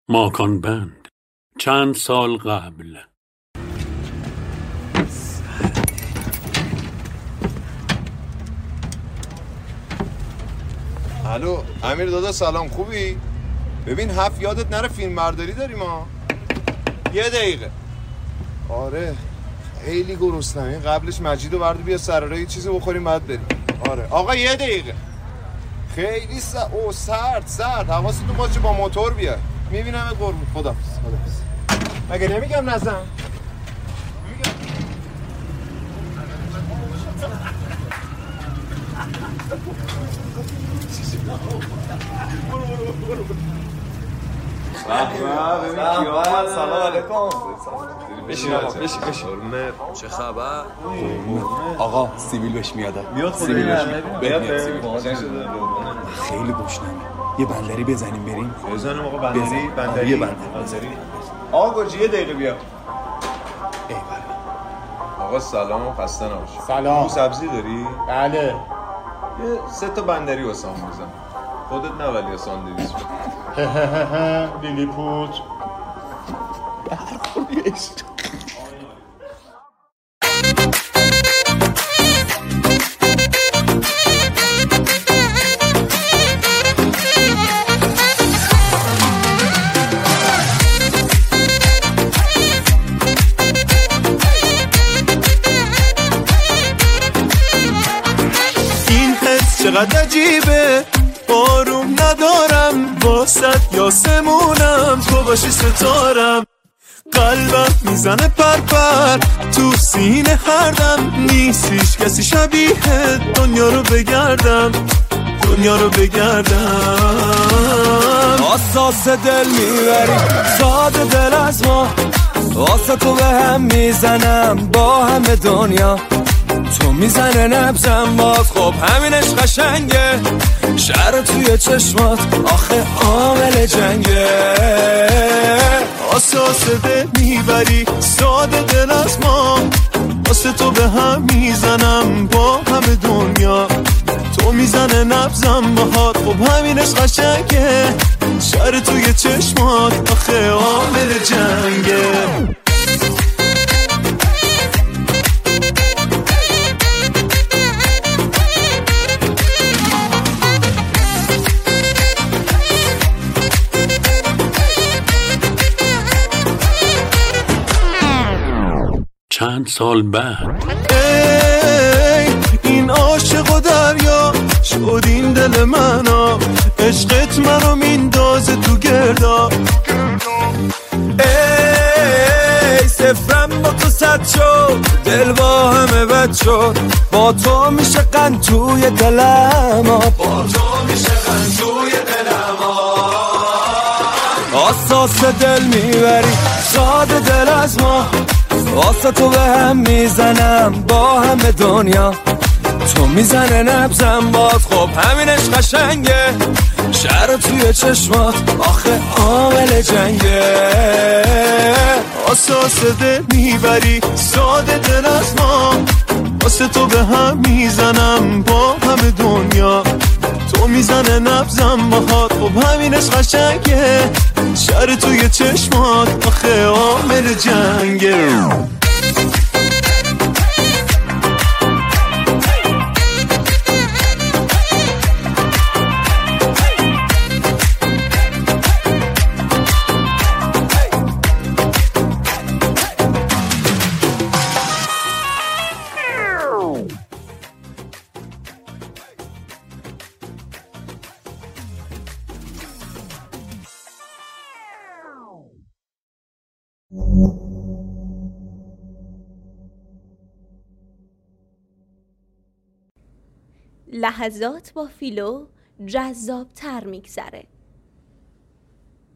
ماکان بند چند سال قبل. الو امیر دادا سلام، خوبی؟ ببین هفت یادت نره فیلم برداری داریم ها. یه دقیقه. آره خیلی گرسنم، قبلش مجیدو برد بیا سراره یه چیزی بخوریم بعد بریم. آره آقا یه دقیقه. خیلی سرد حواستون باشه با موتور بیا. میبینمت قربون. خدافظ. مگه نمیگم نزن؟ سلام علیکم. بشین چه خبر؟ آقا سیبیل بهش میاد. سیبیل خیلی گشنمه. یه بندری بزنیم بریم. بزنیم آقا بندری. یه بندری. آقا گرجی یه دقیقه بیا. ای آقا سلام، خسته نباشی. سلام. سبزی داری؟ بله. یه 3 تا بندری واسم بزن. خودت نه ولی ساندویچ. لیلی پوت. این حس چقدر عجیبه، آروم ندارم واسط یاسمونم، تو باشی ستارم. قلبم میزنه پرپر تو سینه هر دم، نیستیش کسی شبیه دنیا رو بگردم. آساس دل میبری ساده دل از ما، واسه تو به هم میزنم با همه دنیا. تو میزنه نبزم باز، خب همینش قشنگه، شهر توی چشمات آخه عامل جنگه. آساس دل میبری ساده دل از ما، واسه تو به هم میزنم با همه دنیا. تو میزنه نبزم باهات، خب همینش قشنگه، شهر توی چشمات آخه عامل جنگه. چند سال بعد. ای این عاشق و دریا شد این دل منو، عشقت منو میندازه تو گردا. ای صفرم با تو صد شد، دل با همه بد شد، با تو میشه قند توی دلم، با تو میشه قند توی دلم. آساس دل میبری ساده دل از ما، واسه تو به هم میزنم با همه دنیا. تو میزنه نبزم باز، خب همینش قشنگه، شهر توی چشمات آخه عامل جنگه. آساس دل میبری ساده دل از ما، واسه تو به هم میزنم با همه دنیا. تو میزنه نبزم باهات، خب همینش قشنگه، شهر توی چشمات آخه عامل جنگه. لحظات با فیلو جذاب‌تر میگذره.